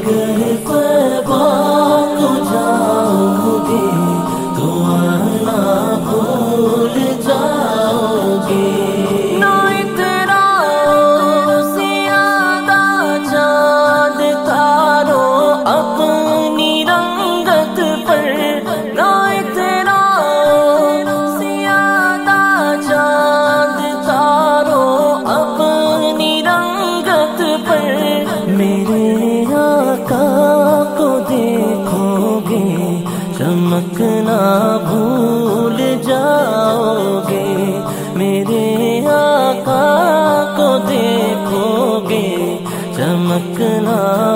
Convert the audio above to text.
अगर तौबा को जाओगे तो आना भूल जाओगे। ना इतराओ ज़्यादा चाँद तारों अपनी रंगत पर, ना इतराओ ज़्यादा चाँद तारों अपनी रंगत पर। मेरे आका को देखोगे चमकना भूल जाओगे। मेरे आका को देखोगे चमकना